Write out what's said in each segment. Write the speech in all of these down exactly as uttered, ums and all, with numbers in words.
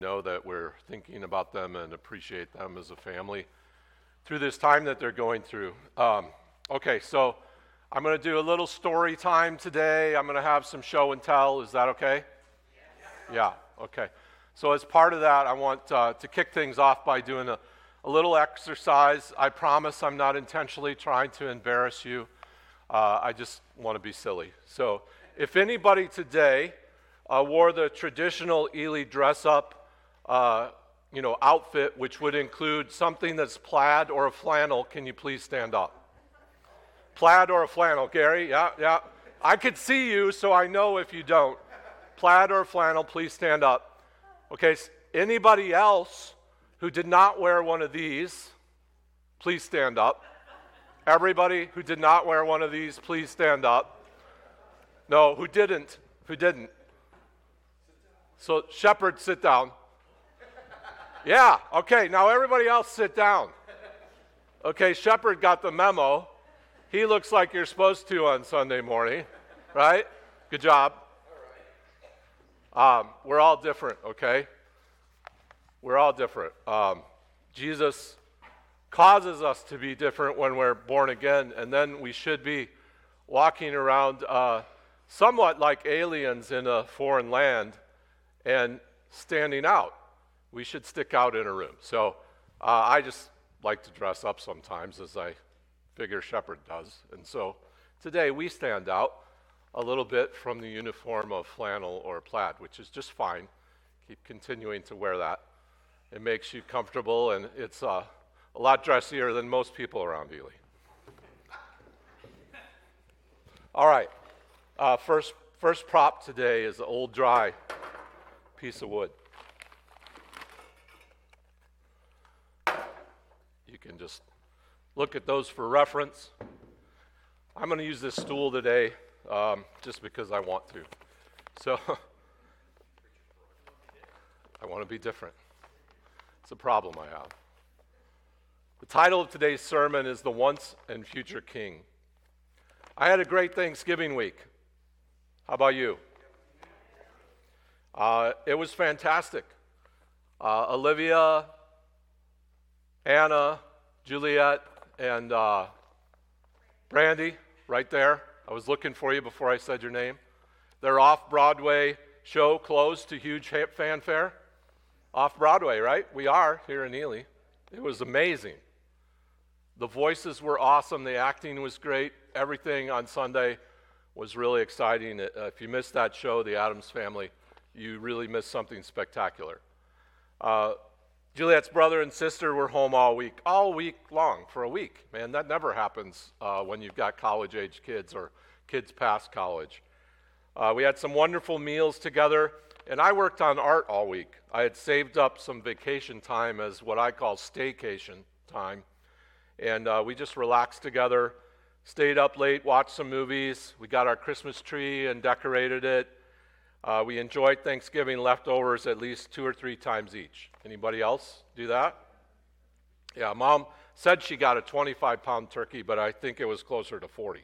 know that we're thinking about them and appreciate them as a family through this time that they're going through. Um, okay, so I'm going to do a little story time today. I'm going to have some show and tell. Is that okay? Yeah, okay. So as part of that, I want uh, to kick things off by doing a, a little exercise. I promise I'm not intentionally trying to embarrass you. Uh, I just want to be silly. So if anybody today uh, wore the traditional Ely dress-up uh, you know, outfit, which would include something that's plaid or a flannel, can you please stand up? Plaid or a flannel, Gary? Yeah, yeah. I could see you, so I know if you don't. Plaid or a flannel, please stand up. Okay, anybody else who did not wear one of these, please stand up. Everybody who did not wear one of these, please stand up. No, who didn't? Who didn't? So, Shepherd, sit down. Yeah, okay, now everybody else sit down. Okay, Shepherd got the memo. He looks like you're supposed to on Sunday morning, right? Good job. Um, we're all different, okay? We're all different. Um, Jesus causes us to be different when we're born again, and then we should be walking around uh, somewhat like aliens in a foreign land and standing out. We should stick out in a room. So uh, I just like to dress up sometimes, as I figure Shepherd does. And so today we stand out a little bit from the uniform of flannel or plaid, which is just fine. Keep continuing to wear that. It makes you comfortable, and it's uh, a lot dressier than most people around Ely. All right. Uh, first, first prop today is an old dry piece of wood. You can just look at those for reference. I'm going to use this stool today um, just because I want to. So I want to be different. It's a problem I have. The title of today's sermon is The Once and Future King. I had a great Thanksgiving week. How about you? Uh, it was fantastic. Uh, Olivia, Anna, Juliet, and uh, Brandy, right there. I was looking for you before I said your name. Their off-Broadway show closed to huge fanfare. Off-Broadway, right? We are here in Ely. It was amazing. The voices were awesome. The acting was great. Everything on Sunday was really exciting. Uh, if you missed that show, The Addams Family, you really missed something spectacular. Uh, Juliet's brother and sister were home all week, all week long, for a week. Man, that never happens uh, when you've got college-age kids or kids past college. Uh, we had some wonderful meals together, and I worked on art all week. I had saved up some vacation time as what I call staycation time, and uh, we just relaxed together, stayed up late, watched some movies. We got our Christmas tree and decorated it. Uh, we enjoyed Thanksgiving leftovers at least two or three times each. Anybody else do that? Yeah, Mom said she got a twenty-five pound turkey, but I think it was closer to forty.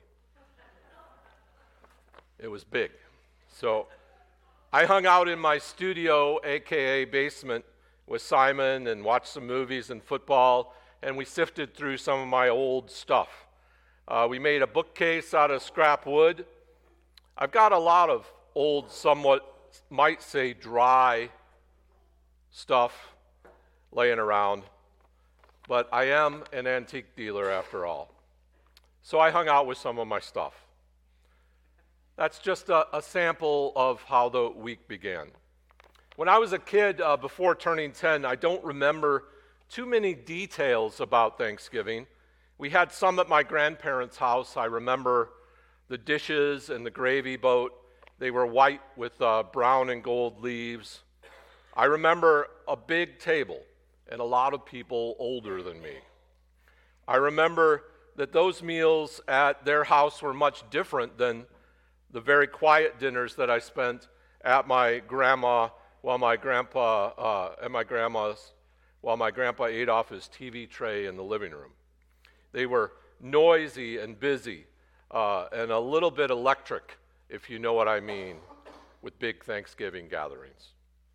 It was big. So I hung out in my studio, a k a basement, with Simon and watched some movies and football, and we sifted through some of my old stuff. Uh, we made a bookcase out of scrap wood. I've got a lot of old, somewhat, might say dry stuff laying around, but I am an antique dealer after all. So I hung out with some of my stuff. That's just a, a sample of how the week began. When I was a kid, uh, before turning ten, I don't remember too many details about Thanksgiving. We had some at my grandparents' house. I remember the dishes and the gravy boat. They were white with uh, brown and gold leaves. I remember a big table and a lot of people older than me. I remember that those meals at their house were much different than the very quiet dinners that I spent at my grandma while my grandpa uh, at my grandma's while my grandpa ate off his T V tray in the living room. They were noisy and busy uh, and a little bit electric, if you know what I mean, with big Thanksgiving gatherings.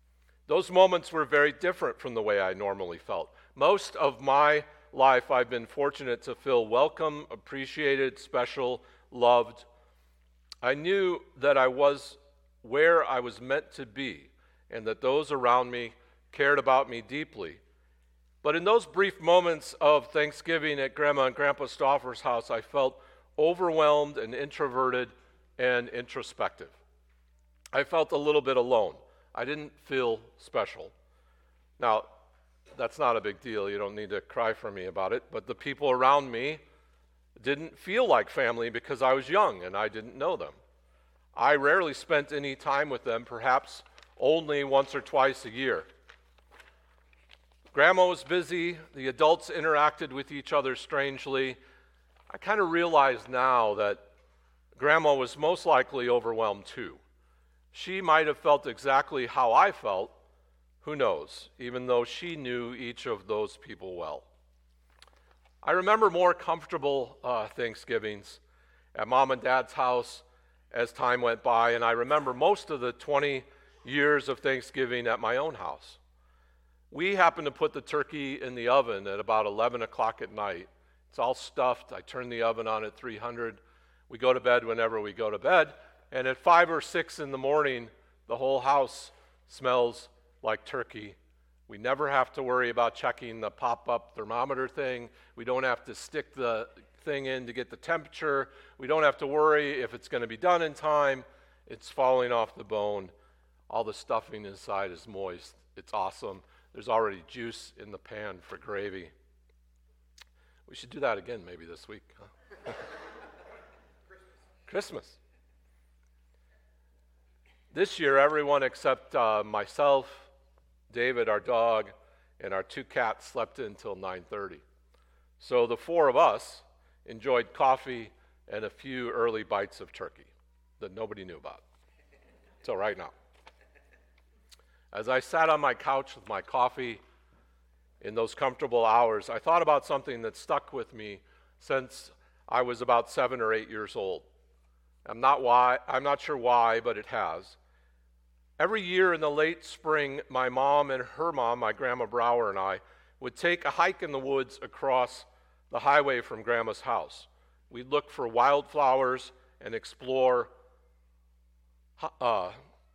Those moments were very different from the way I normally felt. Most of my life, I've been fortunate to feel welcome, appreciated, special, loved. I knew that I was where I was meant to be and that those around me cared about me deeply. But in those brief moments of Thanksgiving at Grandma and Grandpa Stauffer's house, I felt overwhelmed and introverted and introspective. I felt a little bit alone. I didn't feel special. Now, that's not a big deal. You don't need to cry for me about it. But the people around me didn't feel like family because I was young and I didn't know them. I rarely spent any time with them, perhaps only once or twice a year. Grandma was busy. The adults interacted with each other strangely. I kind of realize now that Grandma was most likely overwhelmed too. She might have felt exactly how I felt, who knows, even though she knew each of those people well. I remember more comfortable uh, Thanksgivings at Mom and Dad's house as time went by, and I remember most of the twenty years of Thanksgiving at my own house. We happened to put the turkey in the oven at about eleven o'clock at night. It's all stuffed. I turn the oven on at three hundred. We go to bed whenever we go to bed. And at five or six in the morning, the whole house smells like turkey. We never have to worry about checking the pop-up thermometer thing. We don't have to stick the thing in to get the temperature. We don't have to worry if it's going to be done in time. It's falling off the bone. All the stuffing inside is moist. It's awesome. There's already juice in the pan for gravy. We should do that again maybe this week. Huh? Christmas. Christmas. This year, everyone except uh, myself, David, our dog, and our two cats slept until nine thirty. So the four of us enjoyed coffee and a few early bites of turkey that nobody knew about until right now. As I sat on my couch with my coffee in those comfortable hours, I thought about something that stuck with me since I was about seven or eight years old. I'm not why, I'm not sure why, but it has. Every year in the late spring, my mom and her mom, my Grandma Brower, and I would take a hike in the woods across the highway from Grandma's house. We'd look for wildflowers and explore uh,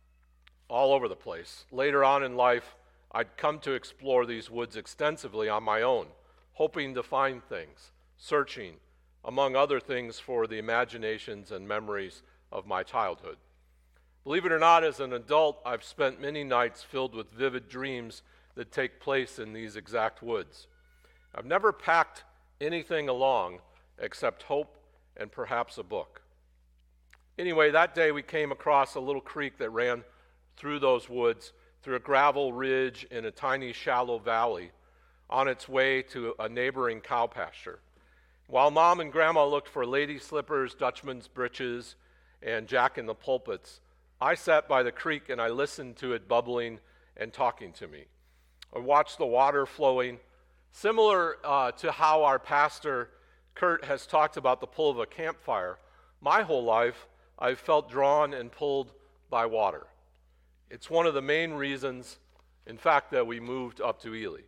all over the place. Later on in life, I'd come to explore these woods extensively on my own, hoping to find things, searching, among other things, for the imaginations and memories of my childhood. Believe it or not, as an adult, I've spent many nights filled with vivid dreams that take place in these exact woods. I've never packed anything along except hope and perhaps a book. Anyway, that day we came across a little creek that ran through those woods, through a gravel ridge in a tiny shallow valley, on its way to a neighboring cow pasture. While Mom and Grandma looked for lady slippers, Dutchman's breeches, and Jack in the pulpits, I sat by the creek and I listened to it bubbling and talking to me. I watched the water flowing, similar uh, to how our pastor, Kurt, has talked about the pull of a campfire. My whole life, I've felt drawn and pulled by water. It's one of the main reasons, in fact, that we moved up to Ely.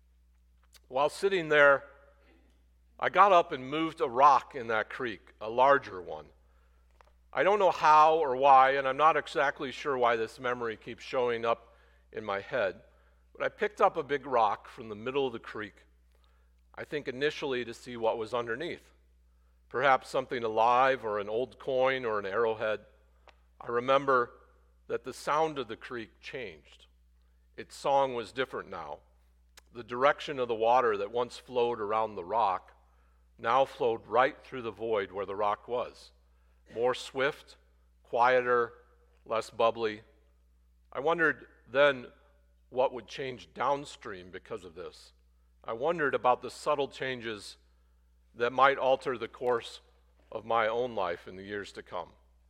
While sitting there, I got up and moved a rock in that creek, a larger one. I don't know how or why, and I'm not exactly sure why this memory keeps showing up in my head, but I picked up a big rock from the middle of the creek, I think initially to see what was underneath. Perhaps something alive or an old coin or an arrowhead. I remember that the sound of the creek changed. Its song was different now. The direction of the water that once flowed around the rock now flowed right through the void where the rock was. More swift, quieter, less bubbly. I wondered then what would change downstream because of this. I wondered about the subtle changes that might alter the course of my own life in the years to come.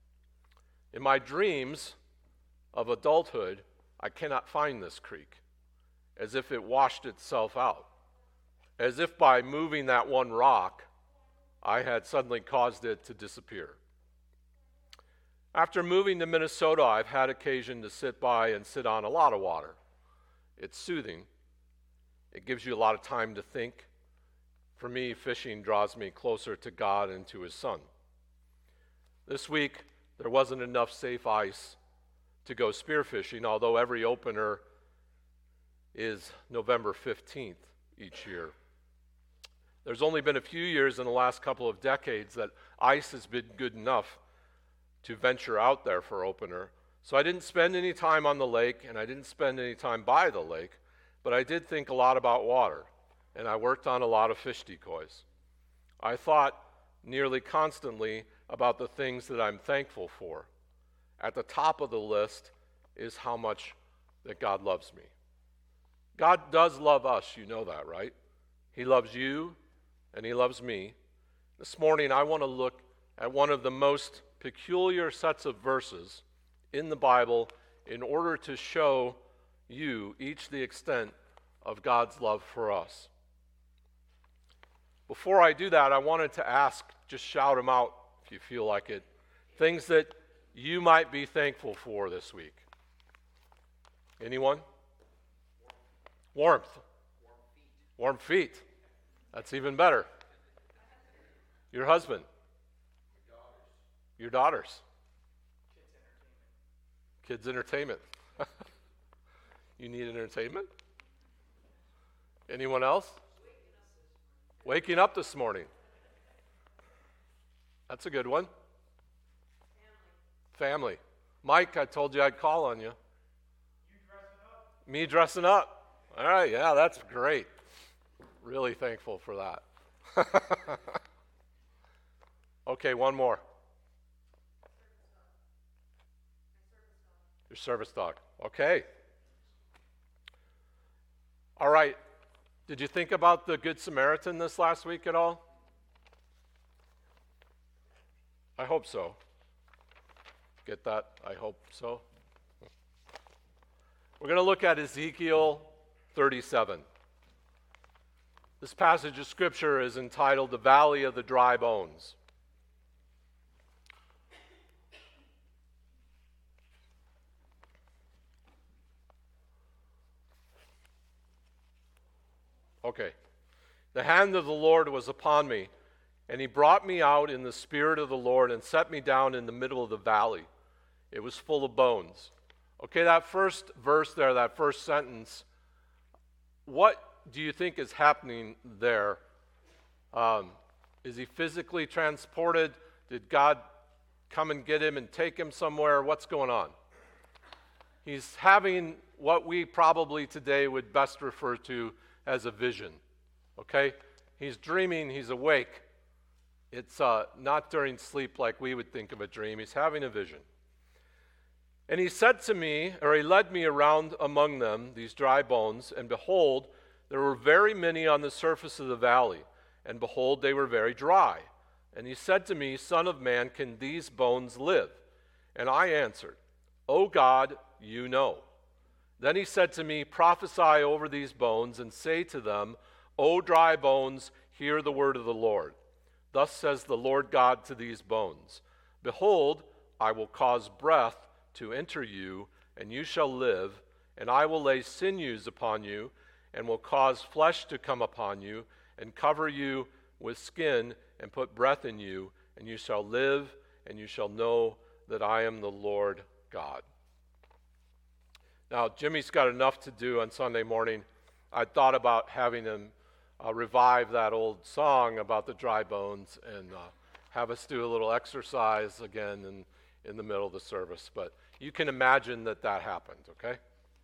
In my dreams of adulthood, I cannot find this creek, as if it washed itself out, as if by moving that one rock, I had suddenly caused it to disappear. After moving to Minnesota, I've had occasion to sit by and sit on a lot of water. It's soothing. It gives you a lot of time to think. For me, fishing draws me closer to God and to His Son. This week, there wasn't enough safe ice to go spearfishing, although every opener is November fifteenth each year. There's only been a few years in the last couple of decades that ice has been good enough to venture out there for opener. So I didn't spend any time on the lake, and I didn't spend any time by the lake, but I did think a lot about water, and I worked on a lot of fish decoys. I thought nearly constantly about the things that I'm thankful for. At the top of the list is how much that God loves me. God does love us, you know that, right? He loves you, and He loves me. This morning, I want to look at one of the most peculiar sets of verses in the Bible in order to show you each the extent of God's love for us. Before I do that, I wanted to ask, just shout them out if you feel like it, things that you might be thankful for this week. Anyone? Warmth. Warm feet. That's even better. Your husband. Your daughters. Kids' entertainment. You need entertainment? Anyone else? Waking up this morning. That's a good one. Family. Mike, I told you I'd call on you. You dressing up? Me dressing up. All right, yeah, that's great. Really thankful for that. Okay, one more. Your service dog. Okay. All right. Did you think about the Good Samaritan this last week at all? I hope so. Get that? I hope so. We're going to look at Ezekiel thirty-seven. This passage of Scripture is entitled The Valley of the Dry Bones. Okay. The hand of the Lord was upon me, and He brought me out in the Spirit of the Lord and set me down in the middle of the valley. It was full of bones. Okay, that first verse there, that first sentence, what do you think is happening there? Um, is he physically transported? Did God come and get him and take him somewhere? What's going on? He's having what we probably today would best refer to as a vision. Okay? He's dreaming, he's awake. It's uh, not during sleep like we would think of a dream. He's having a vision. And he said to me, or he led me around among them, these dry bones, and behold, there were very many on the surface of the valley, and behold, they were very dry. And he said to me, Son of man, can these bones live? And I answered, O God, you know. Then he said to me, Prophesy over these bones, and say to them, O dry bones, hear the word of the Lord. Thus says the Lord God to these bones, Behold, I will cause breath to enter you, and you shall live, and I will lay sinews upon you, and will cause flesh to come upon you, and cover you with skin, and put breath in you, and you shall live, and you shall know that I am the Lord God. Now, Jimmy's got enough to do on Sunday morning. I thought about having him uh, revive that old song about the dry bones and uh, have us do a little exercise again in, in the middle of the service. But you can imagine that that happened, okay?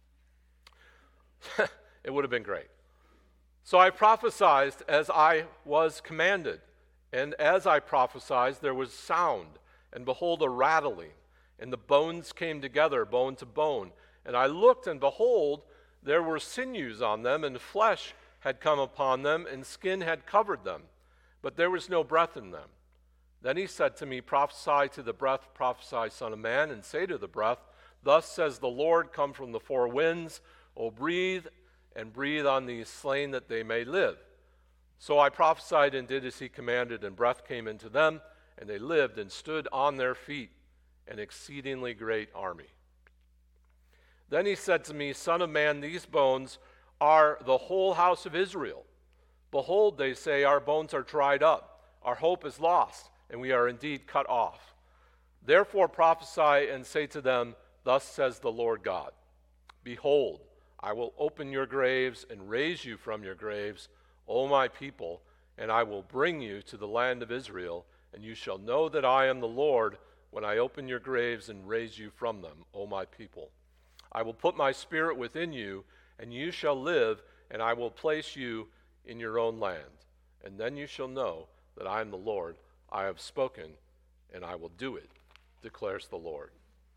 It would have been great. So I prophesied as I was commanded. And as I prophesied, there was sound, and behold, a rattling. And the bones came together, bone to bone. And I looked, and behold, there were sinews on them, and flesh had come upon them, and skin had covered them. But there was no breath in them. Then he said to me, Prophesy to the breath, prophesy, Son of man, and say to the breath, Thus says the Lord, come from the four winds, O breathe, and breathe on these slain that they may live. So I prophesied and did as he commanded, and breath came into them, and they lived and stood on their feet, an exceedingly great army. Then he said to me, Son of man, these bones are the whole house of Israel. Behold, they say, our bones are dried up, our hope is lost, and we are indeed cut off. Therefore prophesy and say to them, Thus says the Lord God, Behold, I will open your graves and raise you from your graves, O my people, and I will bring you to the land of Israel, and you shall know that I am the Lord when I open your graves and raise you from them, O my people. I will put my spirit within you, and you shall live, and I will place you in your own land. And then you shall know that I am the Lord. I have spoken, and I will do it, declares the Lord.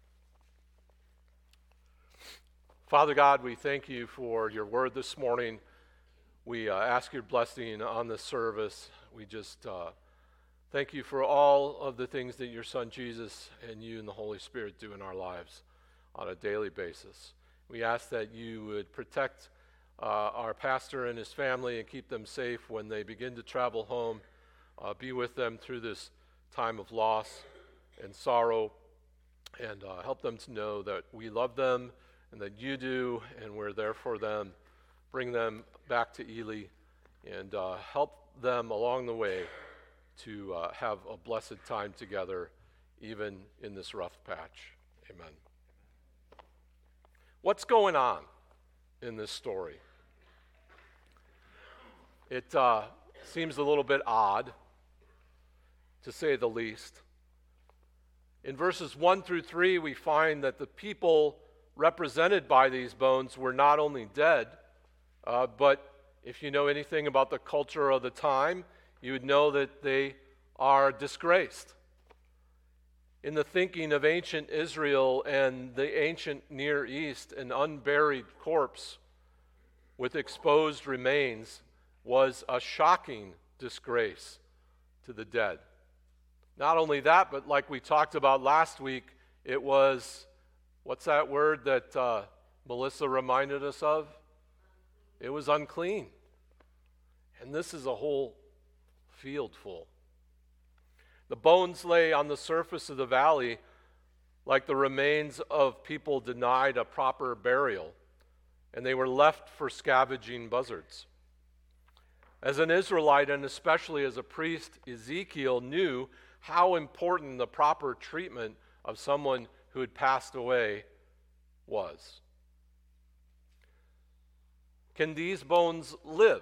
Father God, we thank you for your word this morning. We uh, ask your blessing on this service. We just uh, thank you for all of the things that your Son Jesus and you and the Holy Spirit do in our lives on a daily basis. We ask that you would protect uh, our pastor and his family and keep them safe when they begin to travel home. Uh, be with them through this time of loss and sorrow, and uh, help them to know that we love them and that you do, and we're there for them. Bring them back to Ely, and uh, help them along the way to uh, have a blessed time together, even in this rough patch. Amen. What's going on in this story? It uh, seems a little bit odd, to say the least. In verses one through three, we find that the people represented by these bones were not only dead, uh, but if you know anything about the culture of the time, you would know that they are disgraced. In the thinking of ancient Israel and the ancient Near East, an unburied corpse with exposed remains was a shocking disgrace to the dead. Not only that, but like we talked about last week, it was, what's that word that uh, Melissa reminded us of? It was unclean. And this is a whole field full. The bones lay on the surface of the valley like the remains of people denied a proper burial, and they were left for scavenging buzzards. As an Israelite, and especially as a priest, Ezekiel knew how important the proper treatment of someone who had passed away was. Can these bones live?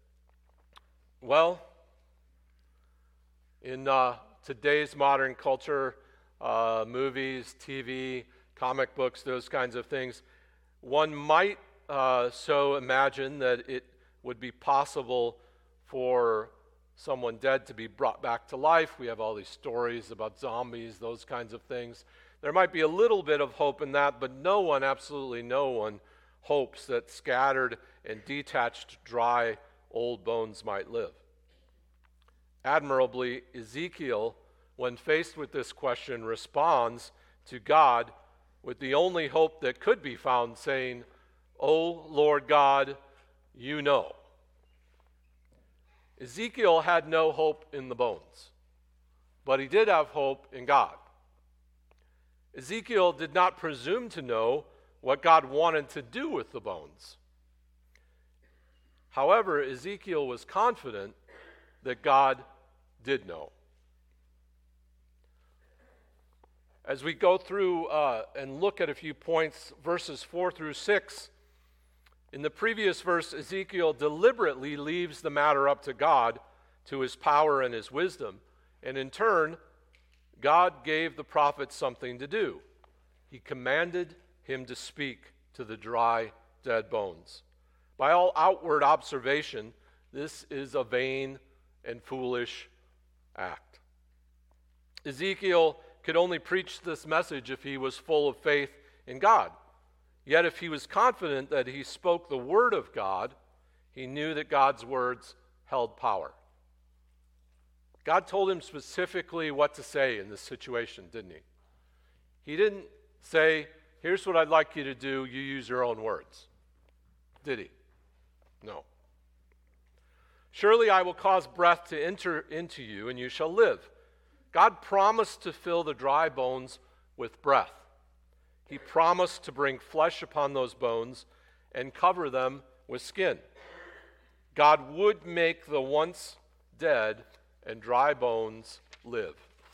Well, in uh, today's modern culture, uh, movies, T V, comic books, those kinds of things, one might uh, so imagine that it would be possible for someone dead to be brought back to life. We have all these stories about zombies, those kinds of things. There might be a little bit of hope in that, but no one, absolutely no one, hopes that scattered and detached, dry, old bones might live. Admirably, Ezekiel, when faced with this question, responds to God with the only hope that could be found, saying, "O Lord God, you know." Ezekiel had no hope in the bones, but he did have hope in God. Ezekiel did not presume to know what God wanted to do with the bones. However, Ezekiel was confident that God did know. As we go through uh, and look at a few points, verses four through six, in the previous verse, Ezekiel deliberately leaves the matter up to God, to his power and his wisdom. And in turn, God gave the prophet something to do. He commanded him to speak to the dry, dead bones. By all outward observation, this is a vain and foolish act. Ezekiel could only preach this message if he was full of faith in God. Yet if he was confident that he spoke the word of God, he knew that God's words held power. God told him specifically what to say in this situation, didn't he? He didn't say, "Here's what I'd like you to do, you use your own words." Did he? No. "Surely I will cause breath to enter into you, and you shall live." God promised to fill the dry bones with breath. He promised to bring flesh upon those bones and cover them with skin. God would make the once dead and dry bones live.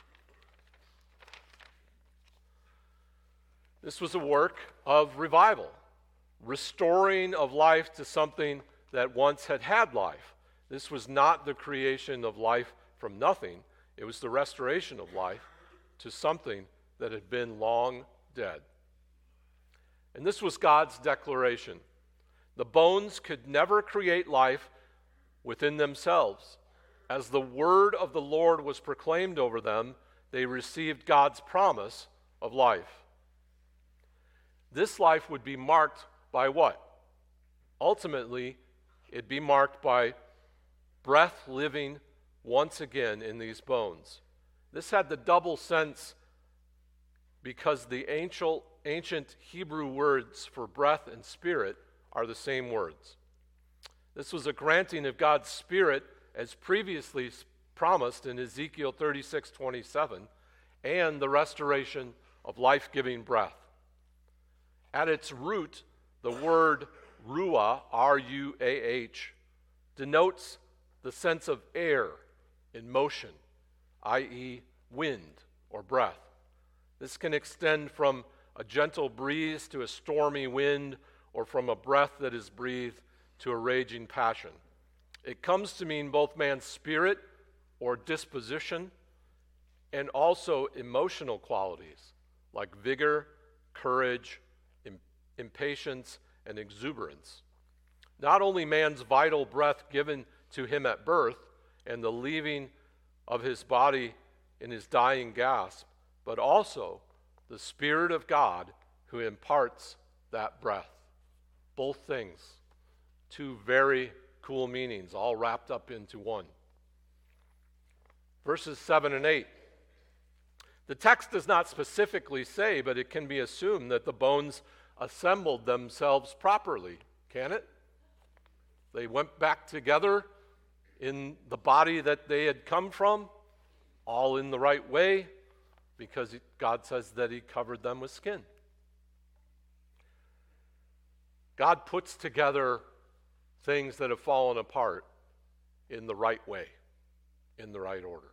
This was a work of revival, restoring of life to something that once had had life. This was not the creation of life from nothing. It was the restoration of life to something that had been long dead. And this was God's declaration. The bones could never create life within themselves. As the word of the Lord was proclaimed over them, they received God's promise of life. This life would be marked by what? Ultimately, it'd be marked by breath living once again in these bones. This had the double sense because the ancient, ancient Hebrew words for breath and spirit are the same words. This was a granting of God's Spirit as previously promised in Ezekiel thirty-six twenty-seven, and the restoration of life-giving breath. At its root, the word ruah, R U A H, denotes the sense of air in motion, that is wind or breath. This can extend from a gentle breeze to a stormy wind, or from a breath that is breathed to a raging passion. It comes to mean both man's spirit or disposition and also emotional qualities like vigor, courage, im- impatience, and exuberance. Not only man's vital breath given to him at birth and the leaving of his body in his dying gasp, but also the Spirit of God who imparts that breath. Both things, two very cool meanings, all wrapped up into one. Verses seven and eight. The text does not specifically say, but it can be assumed that the bones assembled themselves properly, can it? They went back together in the body that they had come from, all in the right way, because God says that he covered them with skin. God puts together things that have fallen apart in the right way, in the right order.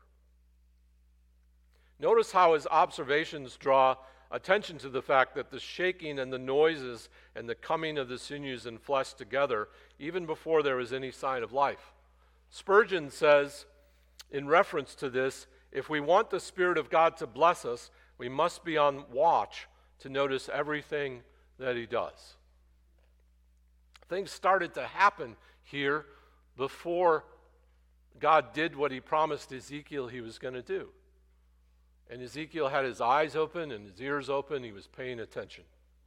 Notice how his observations draw attention to the fact that the shaking and the noises and the coming of the sinews and flesh together, even before there was any sign of life. Spurgeon says, in reference to this, if we want the Spirit of God to bless us, we must be on watch to notice everything that he does. Things started to happen here before God did what he promised Ezekiel he was going to do. And Ezekiel had his eyes open and his ears open. He was paying attention.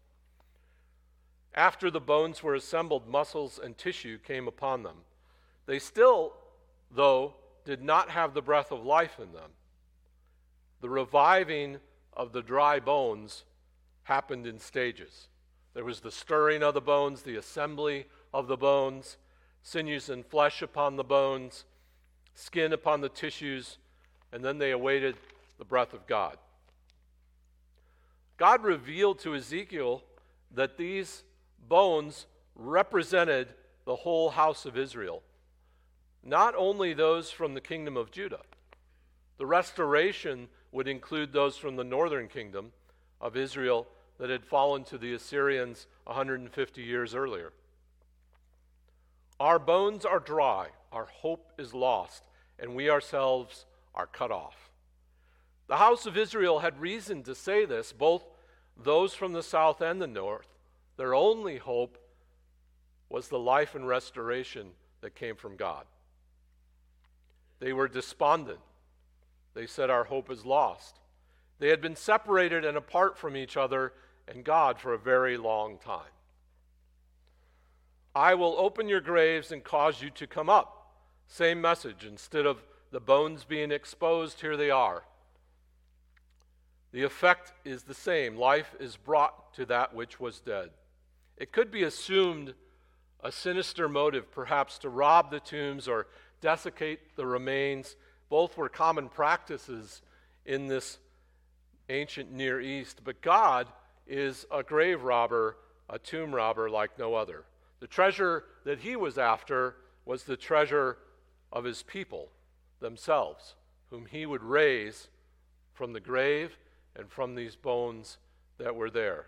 After the bones were assembled, muscles and tissue came upon them. They still, though, did not have the breath of life in them. The reviving of the dry bones happened in stages. There was the stirring of the bones, the assembly of the bones, sinews and flesh upon the bones, skin upon the tissues, and then they awaited the breath of God. God revealed to Ezekiel that these bones represented the whole house of Israel, not only those from the kingdom of Judah. The restoration would include those from the northern kingdom of Israel that had fallen to the Assyrians one hundred fifty years earlier. Our bones are dry, our hope is lost, and we ourselves are cut off. The house of Israel had reason to say this, both those from the south and the north. Their only hope was the life and restoration that came from God. They were despondent. They said, our hope is lost. They had been separated and apart from each other and God for a very long time. I will open your graves and cause you to come up. Same message. Instead of the bones being exposed, here they are. The effect is the same. Life is brought to that which was dead. It could be assumed a sinister motive, perhaps to rob the tombs or desiccate the remains. Both were common practices in this ancient Near East. But God, is a grave robber, a tomb robber like no other. The treasure that he was after was the treasure of his people themselves, whom he would raise from the grave and from these bones that were there.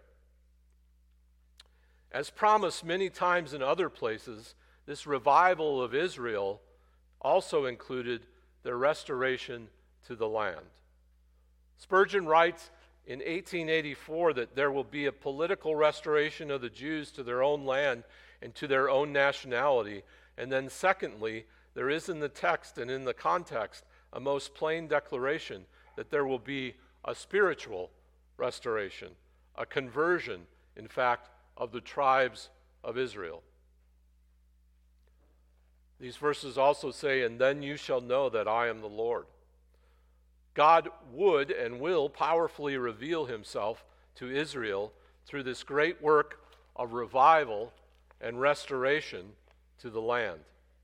As promised many times in other places, this revival of Israel also included their restoration to the land. Spurgeon writes in eighteen eighty-four that there will be a political restoration of the Jews to their own land and to their own nationality. And then secondly, there is in the text and in the context a most plain declaration that there will be a spiritual restoration, a conversion, in fact, of the tribes of Israel. These verses also say, "And then you shall know that I am the Lord." God would and will powerfully reveal himself to Israel through this great work of revival and restoration to the land.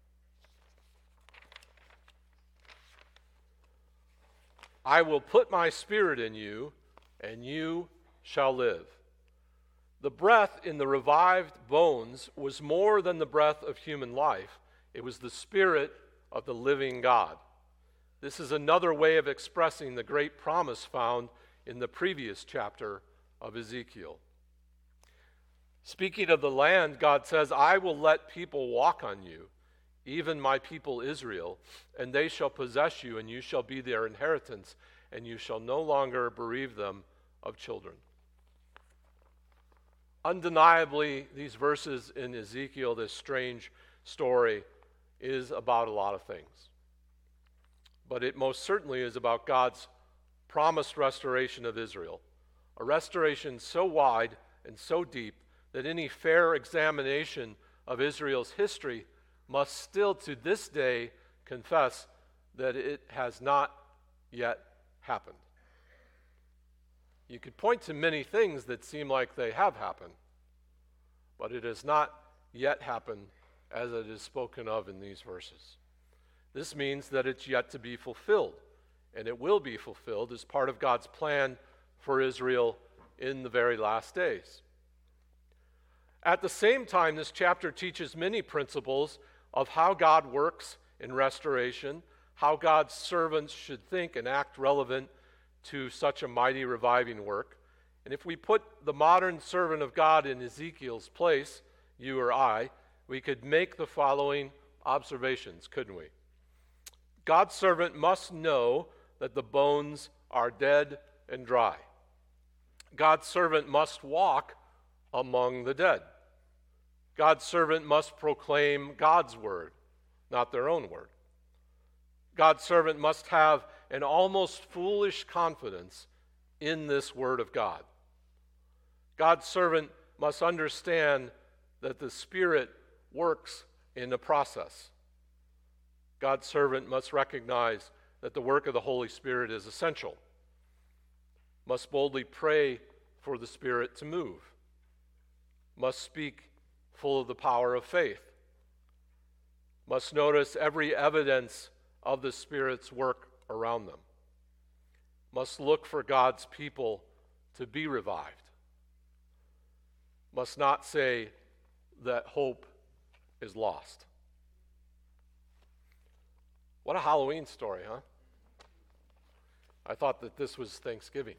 I will put my spirit in you, and you shall live. The breath in the revived bones was more than the breath of human life. It was the spirit of the living God. This is another way of expressing the great promise found in the previous chapter of Ezekiel. Speaking of the land, God says, "I will let people walk on you, even my people Israel, and they shall possess you, and you shall be their inheritance, and you shall no longer bereave them of children." Undeniably, these verses in Ezekiel, this strange story, is about a lot of things. But it most certainly is about God's promised restoration of Israel, a restoration so wide and so deep that any fair examination of Israel's history must still to this day confess that it has not yet happened. You could point to many things that seem like they have happened, but it has not yet happened as it is spoken of in these verses. This means that it's yet to be fulfilled, and it will be fulfilled as part of God's plan for Israel in the very last days. At the same time, this chapter teaches many principles of how God works in restoration, how God's servants should think and act relevant to such a mighty reviving work. And if we put the modern servant of God in Ezekiel's place, you or I, we could make the following observations, couldn't we? God's servant must know that the bones are dead and dry. God's servant must walk among the dead. God's servant must proclaim God's word, not their own word. God's servant must have an almost foolish confidence in this word of God. God's servant must understand that the Spirit works in the process. God's servant must recognize that the work of the Holy Spirit is essential, must boldly pray for the Spirit to move, must speak full of the power of faith, must notice every evidence of the Spirit's work around them, must look for God's people to be revived, must not say that hope is lost. What a Halloween story, huh? I thought that this was Thanksgiving.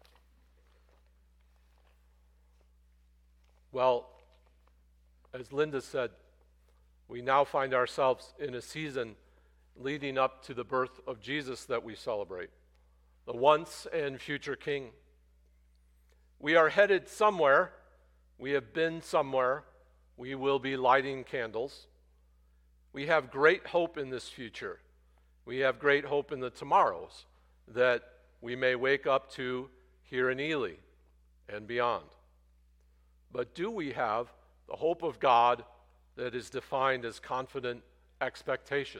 Well, as Linda said, we now find ourselves in a season leading up to the birth of Jesus that we celebrate, the once and future King. We are headed somewhere. We have been somewhere. We will be lighting candles. We have great hope in this future. We have great hope in the tomorrows that we may wake up to here in Ely and beyond. But do we have the hope of God that is defined as confident expectation?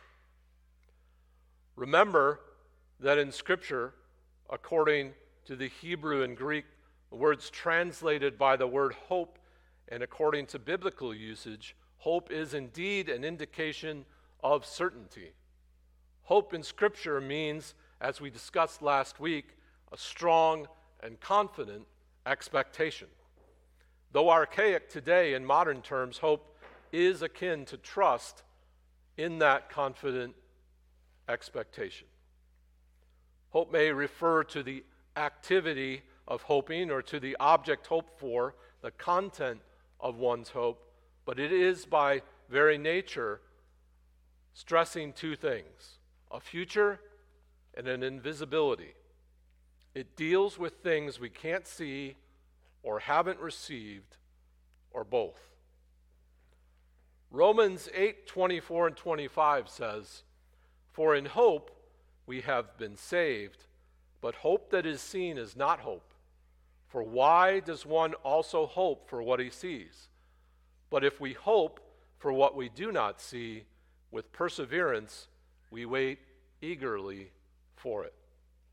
Remember that in Scripture, according to the Hebrew and Greek, the words translated by the word hope, and according to biblical usage, hope is indeed an indication of certainty. Hope in Scripture means, as we discussed last week, a strong and confident expectation. Though archaic today in modern terms, hope is akin to trust in that confident expectation. Hope may refer to the activity of hoping or to the object hoped for, the content of one's hope, but it is by very nature stressing two things: a future and an invisibility. It deals with things we can't see or haven't received, or both. Romans eight twenty-four and twenty-five says, "For in hope we have been saved, but hope that is seen is not hope. For why does one also hope for what he sees? But if we hope for what we do not see, with perseverance we wait eagerly for it."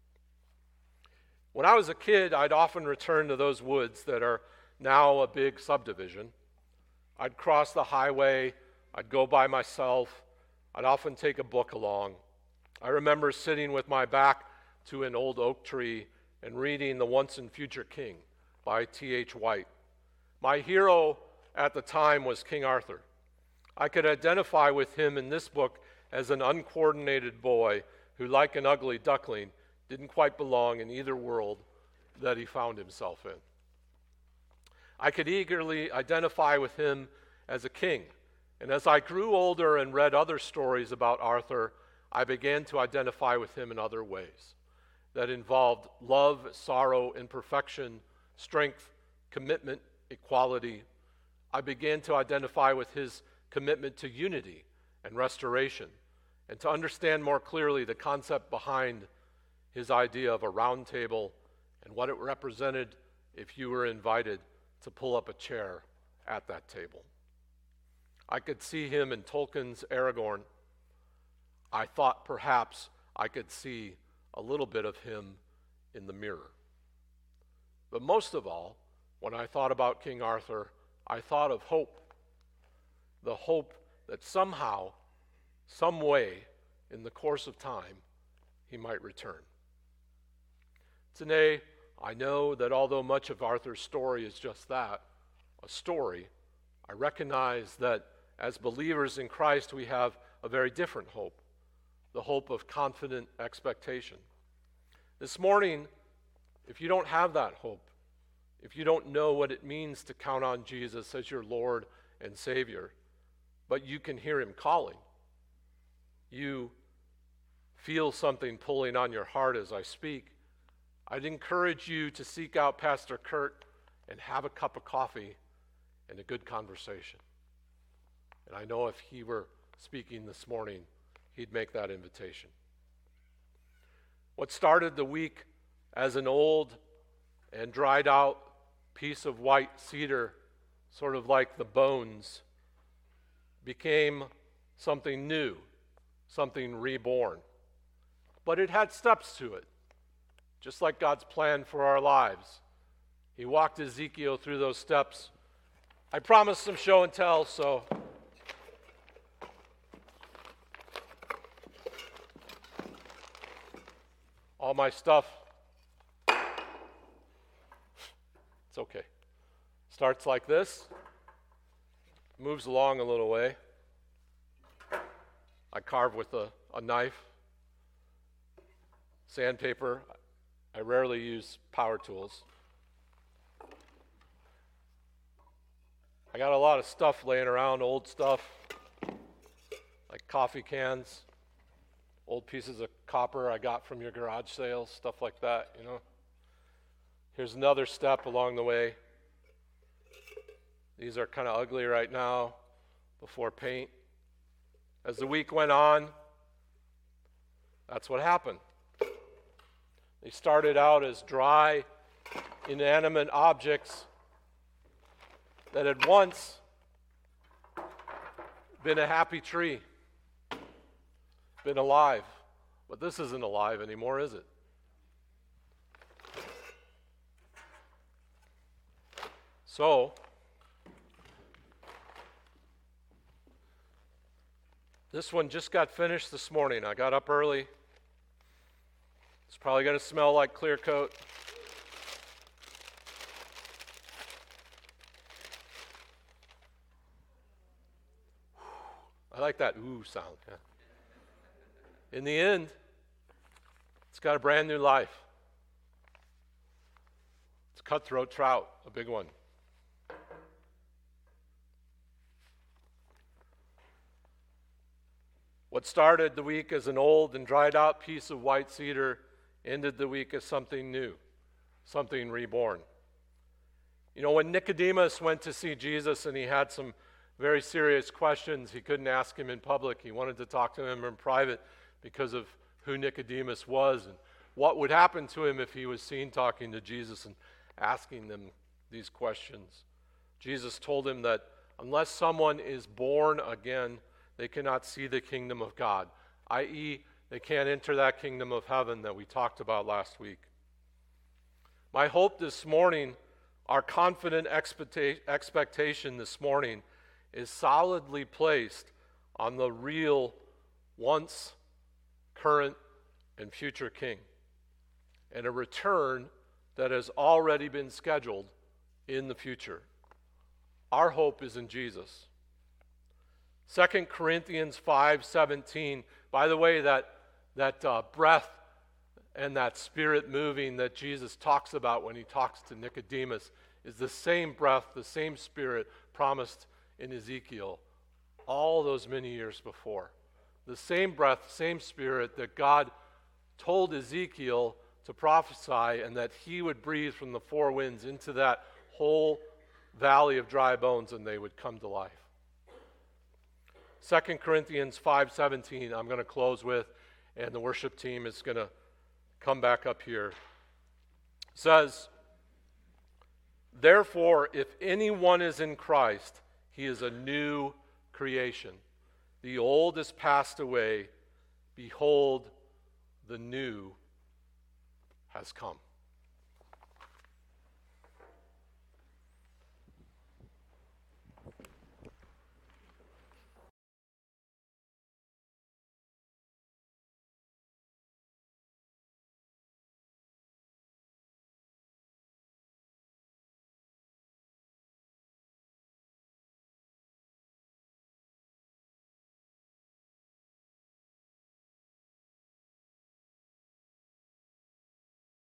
When I was a kid, I'd often return to those woods that are now a big subdivision. I'd cross the highway, I'd go by myself, I'd often take a book along. I remember sitting with my back to an old oak tree and reading The Once and Future King by T H White. My hero at the time was King Arthur. I could identify with him in this book as an uncoordinated boy who, like an ugly duckling, didn't quite belong in either world that he found himself in. I could eagerly identify with him as a king, and as I grew older and read other stories about Arthur, I began to identify with him in other ways that involved love, sorrow, imperfection, strength, commitment, equality. I began to identify with his commitment to unity and restoration, and to understand more clearly the concept behind his idea of a round table and what it represented if you were invited to pull up a chair at that table. I could see him in Tolkien's Aragorn. I thought perhaps I could see a little bit of him in the mirror. But most of all, when I thought about King Arthur, I thought of hope. The hope that somehow, some way, in the course of time, he might return. Today, I know that although much of Arthur's story is just that, a story, I recognize that as believers in Christ, we have a very different hope, the hope of confident expectation. This morning, if you don't have that hope, if you don't know what it means to count on Jesus as your Lord and Savior, but you can hear him calling, you feel something pulling on your heart as I speak, I'd encourage you to seek out Pastor Kurt and have a cup of coffee and a good conversation. And I know if he were speaking this morning, he'd make that invitation. What started the week as an old and dried out piece of white cedar, sort of like the bones, became something new, something reborn. But it had steps to it. Just like God's plan for our lives. He walked Ezekiel through those steps. I promised some show and tell, so all my stuff, it's okay. Starts like this, moves along a little way. I carve with a, a knife, sandpaper. I rarely use power tools. I got a lot of stuff laying around, old stuff, like coffee cans, old pieces of copper I got from your garage sales, stuff like that, you know. Here's another step along the way. These are kind of ugly right now before paint. As the week went on, that's what happened. They started out as dry, inanimate objects that had once been a happy tree, been alive. But this isn't alive anymore, is it? So, this one just got finished this morning. I got up early. It's probably going to smell like clear coat. I like that ooh sound. Yeah. In the end, it's got a brand new life. It's cutthroat trout, a big one. What started the week as an old and dried out piece of white cedar ended the week as something new, something reborn. You know, when Nicodemus went to see Jesus and he had some very serious questions, he couldn't ask him in public. He wanted to talk to him in private because of who Nicodemus was and what would happen to him if he was seen talking to Jesus and asking them these questions. Jesus told him that unless someone is born again, they cannot see the kingdom of God, that is, they can't enter that kingdom of heaven that we talked about last week. My hope this morning, our confident expecta- expectation this morning, is solidly placed on the real, once, current, and future King, and a return that has already been scheduled in the future. Our hope is in Jesus. Second Corinthians five seventeen, by the way, that, that uh, breath and that spirit moving that Jesus talks about when he talks to Nicodemus is the same breath, the same spirit promised in Ezekiel all those many years before. The same breath, same spirit that God told Ezekiel to prophesy and that he would breathe from the four winds into that whole valley of dry bones and they would come to life. Second Corinthians five seventeen, I'm going to close with, and the worship team is going to come back up here. It says, therefore, if anyone is in Christ, he is a new creation. The old is passed away. Behold, the new has come.